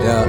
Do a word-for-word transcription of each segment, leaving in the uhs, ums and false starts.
Yeah.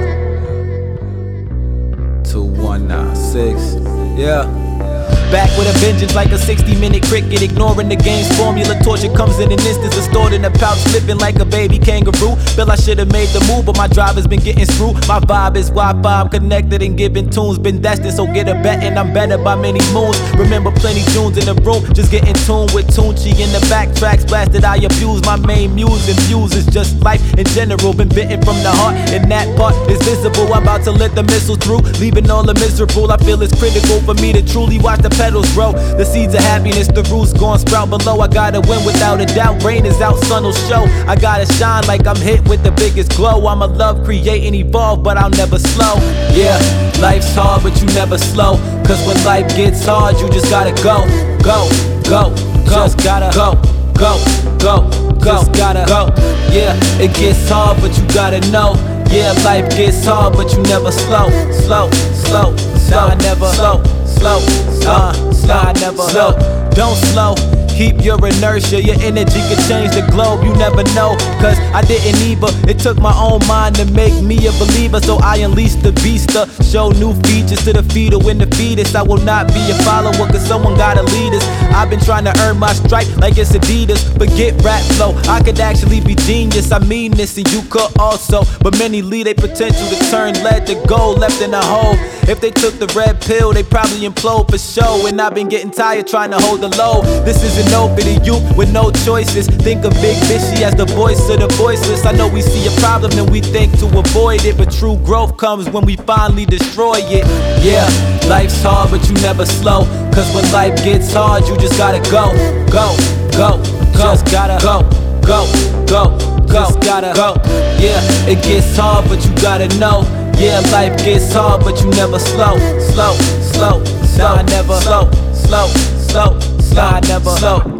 two one nine six. Yeah. Back with a vengeance like a sixty minute cricket, ignoring the game's formula. Torture comes in an instant, stored in a pouch, flipping like a baby kangaroo. Feel I should've made the move, but my drive has been getting screwed. My vibe is Wi-Fi, I'm connected and giving tunes. Been destined, so get a bet and I'm better by many moons. Remember plenty Junes in the room, just getting tuned with Tunchi in the backtracks. Blasted, I abuse my main muse, and views is just life in general. Been bitten from the heart, and that part is visible. I'm about to let the missile through, leaving all the miserable. I feel it's critical for me to truly watch the petals grow. The seeds of happiness, the roots gon' sprout below. I gotta win without a doubt. Rain is out, sun will show. I gotta shine like I'm hit with the biggest glow. I'ma love, create, and evolve, but I'll never slow. Yeah, life's hard, but you never slow. Cause when life gets hard, you just gotta go, go, go, go. Just gotta go, go, go, go. Just gotta go. Yeah, it gets hard, but you gotta know. Yeah, life gets hard, but you never slow, slow, slow, slow. I never slow. Slow, uh, slow, I never slow. Don't slow, keep your inertia. Your energy could change the globe, you never know. Cause I didn't either, it took my own mind to make me a believer. So I unleashed the beast to show new features to the fetal in the fetus. I will not be a follower, cause someone gotta lead us. I've been trying to earn my stripe like it's Adidas. Forget rap flow, I could actually be genius. I mean this and you could also. But many lead their potential to turn lead to gold, left in a hole. If they took the red pill, they probably implode for show. And I've been getting tired trying to hold the low. This isn't no for the youth with no choices. Think of Big Fishy as the voice of the voiceless. I know we see a problem and we think to avoid it, but true growth comes when we finally destroy it. Yeah, life's hard, but you never slow. Cause when life gets hard, you just gotta go, go, go, go. Just gotta go, go, go, go. Just gotta go. Yeah, it gets hard, but you gotta know. Yeah, life gets hard, but you never slow, slow, slow, slow. I never slow, slow, slow, slow. I never slow.